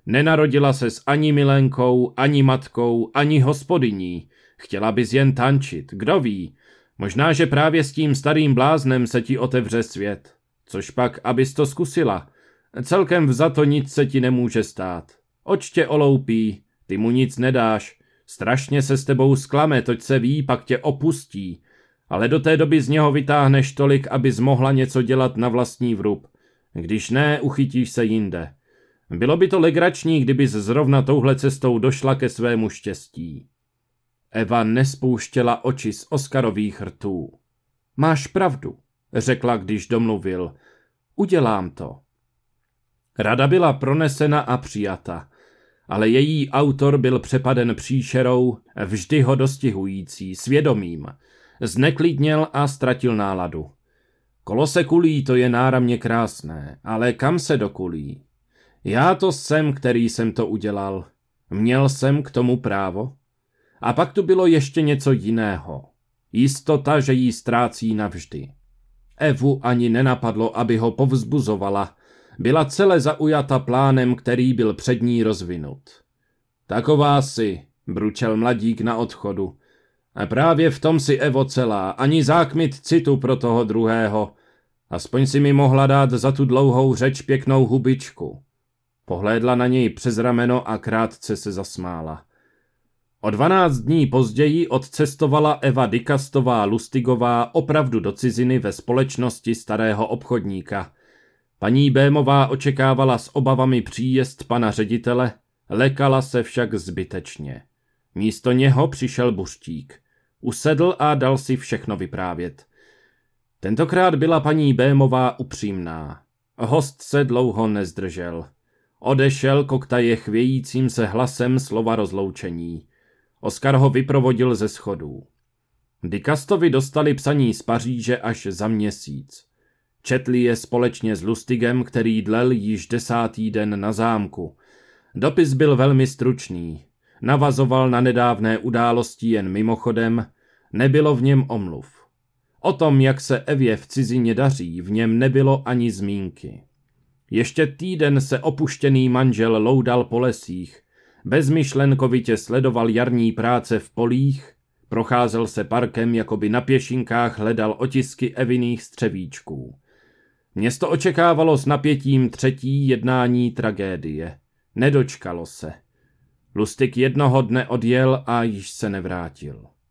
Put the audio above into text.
Nenarodila ses ani milenkou, ani matkou, ani hospodyní. Chtěla bys jen tančit, kdo ví. Možná, že právě s tím starým bláznem se ti otevře svět. Což pak, abys to zkusila. Celkem vzato nic se ti nemůže stát. Oč tě oloupí, ty mu nic nedáš. Strašně se s tebou zklame, toť se ví, pak tě opustí. Ale do té doby z něho vytáhneš tolik, abys mohla něco dělat na vlastní vrub. Když ne, uchytíš se jinde. Bylo by to legrační, kdybys zrovna touhle cestou došla ke svému štěstí. Eva nespouštěla oči z Oskarových rtů. Máš pravdu, řekla, když domluvil. Udělám to. Rada byla pronesena a přijata, ale její autor byl přepaden příšerou, vždy ho dostihující, svědomím. Zneklidněl a ztratil náladu. Kolo se kulí, to je náramně krásné, ale kam se dokulí? Já to jsem, který jsem to udělal. Měl jsem k tomu právo? A pak tu bylo ještě něco jiného. Jistota, že jí ztrácí navždy. Evu ani nenapadlo, aby ho povzbuzovala. Byla celé zaujata plánem, který byl před ní rozvinut. Taková si, bručel mladík na odchodu. A právě v tom si, Evo, celá, ani zákmit citu pro toho druhého. Aspoň si mi mohla dát za tu dlouhou řeč pěknou hubičku. Pohlédla na něj přes rameno a krátce se zasmála. O 12 dní později odcestovala Eva Dikastová-Lustigová opravdu do ciziny ve společnosti starého obchodníka. Paní Bémová očekávala s obavami příjezd pana ředitele, lekala se však zbytečně. Místo něho přišel Buštík. Usedl a dal si všechno vyprávět. Tentokrát byla paní Bémová upřímná. Host se dlouho nezdržel. Odešel koktaje chvějícím se hlasem slova rozloučení. Oskar ho vyprovodil ze schodů. Dikastovi dostali psaní z Paříže až za měsíc. Četli je společně s Lustigem, který dlel již 10. den na zámku. Dopis byl velmi stručný. Navazoval na nedávné události jen mimochodem, nebylo v něm omluv. O tom, jak se Evě v cizině daří, v něm nebylo ani zmínky. Ještě týden se opuštěný manžel loudal po lesích, bezmyšlenkovitě sledoval jarní práce v polích, procházel se parkem, jako by na pěšinkách hledal otisky Eviných střevíčků. Město očekávalo s napětím třetí jednání tragédie. Nedočkalo se. Lustig jednoho dne odjel a již se nevrátil.